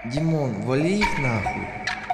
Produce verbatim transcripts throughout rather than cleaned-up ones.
Димон, вали их нахуй.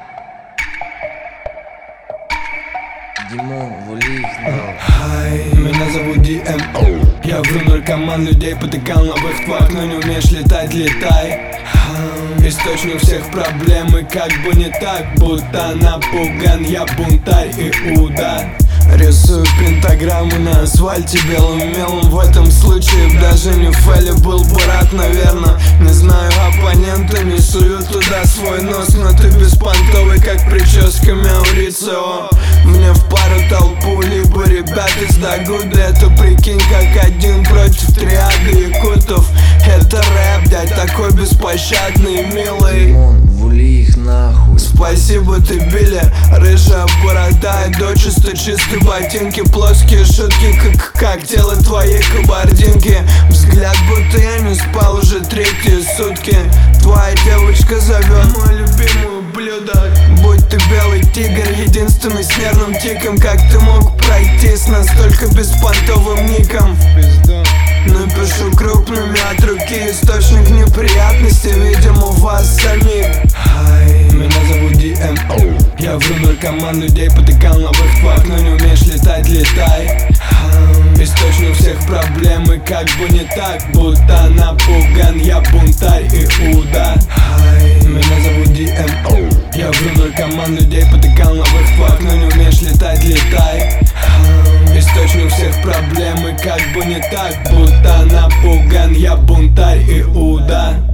Димон, вали их нахуй. Хай, меня зовут ди эм о. Я вру, наркоман, людей потыкал на выхват, но не умеешь летать, летай. Источник всех проблем, и как бы не так, будто напуган, я бунтарь Иуда. Рисую пентаграмму на асфальте белым мелом. В этом случае даже не Фелли был бы рад, наверно. Не знаю, оппоненты не суют туда свой нос, но ты беспонтовый, как прическа Мяурицио. Мне в пару толпу, либо ребят из Дагуды. Это прикинь, как один против триады якутов. Это рэп, дядь, такой беспощадный, милый. Димон, вали их нахуй. Спасибо, ты Билли. Рыжая борода и дочисто чистые ботинки. Плоские шутки, как, как тело твоей кабардинки. Взгляд, будто я не спал уже третьи сутки. Твоя девочка зовет мой любимый ублюдок. Будь ты белый тигр, единственный с нервным тиком. Как ты мог пройти с настолько беспонтовым ником? Напишу крупными от руки, источник неприятностей, видимо, у вас самих. Хай, меня зовут ди эм о. Я вру, наркоман, людей потыкал на выхват, но не умеешь летать, летай. Источник всех проблем, и как бы не так, будто напуган, я бунтарь Иуда. Хай, меня зовут ди эм о. Я вру, наркоман, людей потыкал на выхват, но не умеешь летать, летай. Источник всех проблем, и как бы не так, будто напуган, я бунтарь Иуда.